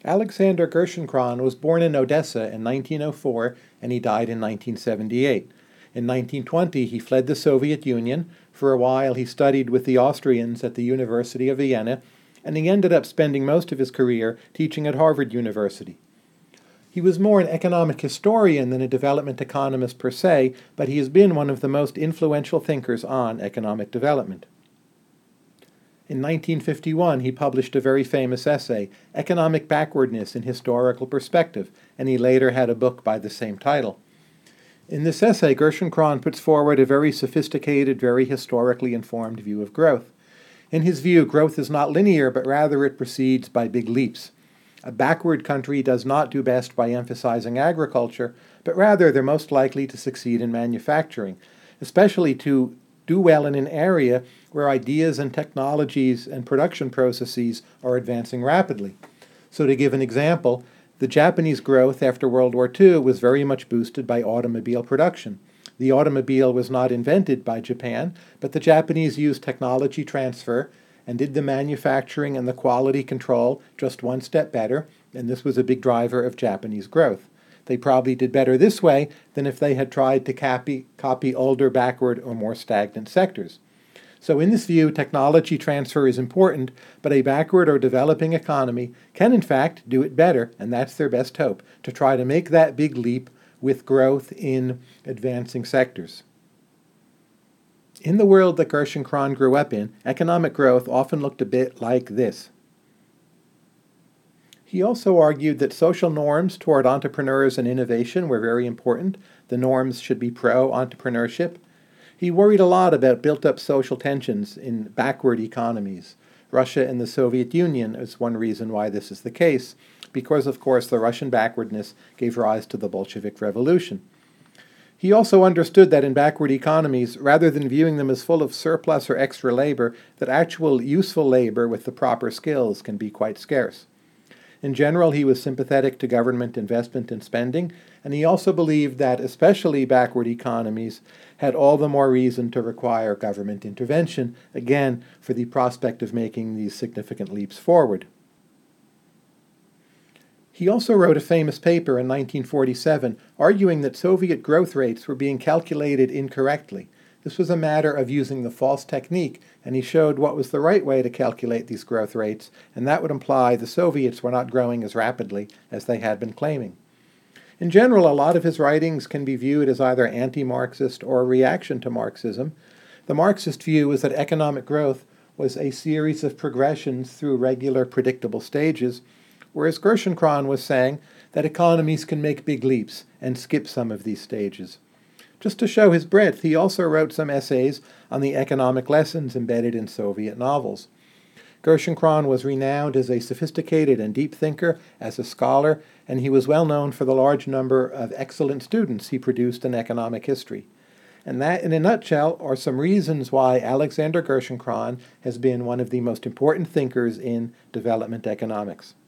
Alexander Gerschenkron was born in Odessa in 1904 and he died in 1978. In 1920, he fled the Soviet Union. For a while, he studied with the Austrians at the University of Vienna, and he ended up spending most of his career teaching at Harvard University. He was more an economic historian than a development economist per se, but he has been one of the most influential thinkers on economic development. In 1951, he published a very famous essay, Economic Backwardness in Historical Perspective, and he later had a book by the same title. In this essay, Gerschenkron puts forward a very sophisticated, very historically informed view of growth. In his view, growth is not linear, but rather it proceeds by big leaps. A backward country does not do best by emphasizing agriculture, but rather they're most likely to succeed in manufacturing, especially to do well in an area where ideas and technologies and production processes are advancing rapidly. So to give an example, the Japanese growth after World War II was very much boosted by automobile production. The automobile was not invented by Japan, but the Japanese used technology transfer and did the manufacturing and the quality control just one step better, and this was a big driver of Japanese growth. They probably did better this way than if they had tried to copy older, backward, or more stagnant sectors. So in this view, technology transfer is important, but a backward or developing economy can in fact do it better, and that's their best hope, to try to make that big leap with growth in advancing sectors. In the world that Gerschenkron grew up in, economic growth often looked a bit like this. He also argued that social norms toward entrepreneurs and innovation were very important. The norms should be pro-entrepreneurship. He worried a lot about built-up social tensions in backward economies. Russia and the Soviet Union is one reason why this is the case, because, of course, the Russian backwardness gave rise to the Bolshevik Revolution. He also understood that in backward economies, rather than viewing them as full of surplus or extra labor, that actual useful labor with the proper skills can be quite scarce. In general, he was sympathetic to government investment and spending, and he also believed that especially backward economies had all the more reason to require government intervention, again, for the prospect of making these significant leaps forward. He also wrote a famous paper in 1947 arguing that Soviet growth rates were being calculated incorrectly. This was a matter of using the false technique, and he showed what was the right way to calculate these growth rates, and that would imply the Soviets were not growing as rapidly as they had been claiming. In general, a lot of his writings can be viewed as either anti-Marxist or a reaction to Marxism. The Marxist view is that economic growth was a series of progressions through regular, predictable stages, whereas Gerschenkron was saying that economies can make big leaps and skip some of these stages. Just to show his breadth, he also wrote some essays on the economic lessons embedded in Soviet novels. Gerschenkron was renowned as a sophisticated and deep thinker, as a scholar, and he was well known for the large number of excellent students he produced in economic history. And that, in a nutshell, are some reasons why Alexander Gerschenkron has been one of the most important thinkers in development economics.